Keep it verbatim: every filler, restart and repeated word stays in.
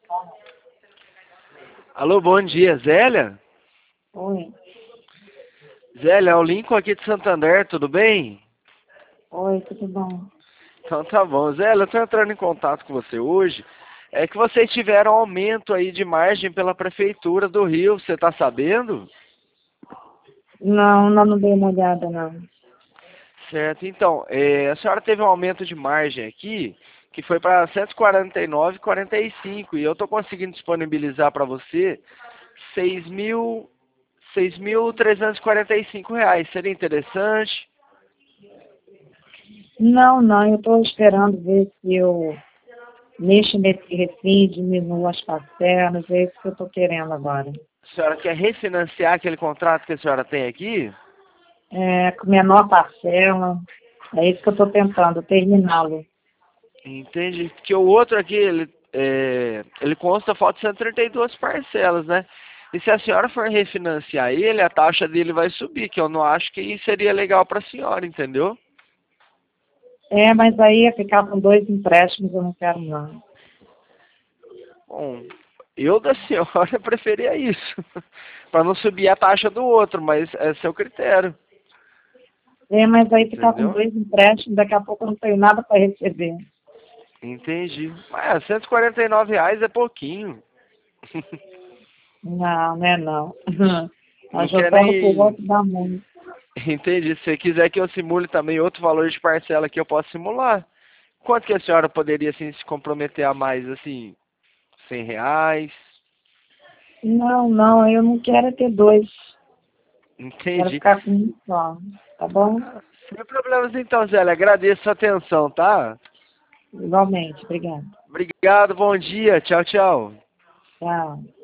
Alô, bom dia, Zélia? Oi, Zélia, é o Lincoln aqui de Santander, tudo bem? oi, tudo bom? Então tá bom. Zélia, eu tô entrando em contato com você hoje. É que vocês tiveram aumento aí de margem pela Prefeitura do Rio, você tá sabendo? Não, não, não dei uma olhada, não. Certo, então, é, a senhora teve um aumento de margem aqui, que foi para cento e quarenta e nove vírgula quarenta e cinco, e eu tô conseguindo disponibilizar para você seis mil, seis mil trezentos e quarenta e cinco reais. Seria interessante? Não, não, eu estou esperando ver se eu mexo nesse refim, diminuo as parcelas, é isso que eu estou querendo agora. A senhora quer refinanciar aquele contrato que a senhora tem aqui? É, com menor parcela, é isso que eu estou tentando, terminá-lo. Entende? Porque o outro aqui, ele, é, ele consta falta cento e trinta e duas parcelas, né? E se a senhora for refinanciar ele, a taxa dele vai subir, que eu não acho que seria legal para a senhora, entendeu? É, mas aí ia ficar com dois empréstimos, eu não quero não. Bom, eu da senhora preferia isso, para não subir a taxa do outro, mas é seu critério, É, mas aí ficar com entendeu? dois empréstimos, daqui a pouco eu não tenho nada para receber. Entendi. Mas cento e quarenta e nove reais é pouquinho. Não, né, não. Não Mas quer jogando por nem. outro dá muito. Entendi. Se você quiser que eu simule também outro valor de parcela que eu posso simular. Quanto que a senhora poderia assim se comprometer a mais, assim, cem reais? Não, não, eu não quero é ter dois. Quero Entendi. ficar com um só, tá bom? Ah, sem problemas então, Zélia. Agradeço a atenção, tá? Igualmente, obrigada. Obrigado, bom dia. Tchau, tchau. Tchau.